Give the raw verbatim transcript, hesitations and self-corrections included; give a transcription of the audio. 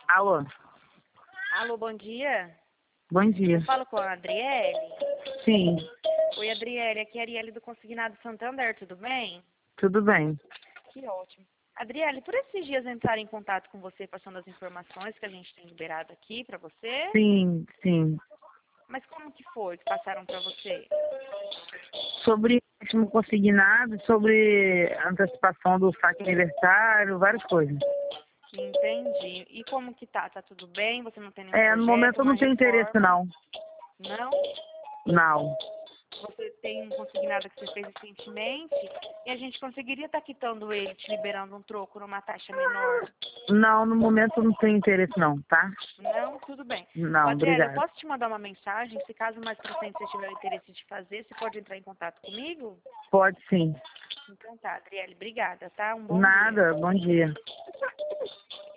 Alô? Alô, bom dia. Bom dia. Eu falo com a Adriele. Sim, Oi, Adriele. Aqui é a Arielle do Consignado Santander, tudo bem? tudo bem. Que ótimo. Adriele, por esses dias entraram em contato com você passando as informações que a gente tem liberado aqui para você. Sim, sim. Mas como que foi que passaram para você? Sobre empréstimo consignado, sobre antecipação do saque aniversário, várias coisas. Entendi. E como que tá? Tá tudo bem? Você não tem nenhum É, projeto, no momento eu uma não tenho interesse, reforma? não. Não? Não. Você tem um consignado que você fez recentemente e a gente conseguiria estar quitando ele, te liberando um troco numa taxa menor. Não, no momento eu não tenho interesse, não, tá? Não, tudo bem. Ô, Não, Adriele, eu obrigada. posso te mandar uma mensagem? Se caso mais pra frente você tiver o interesse de fazer, você pode entrar em contato comigo? Pode sim. Então tá, Adriele, obrigada, tá? Um bom dia. Nada, bom dia.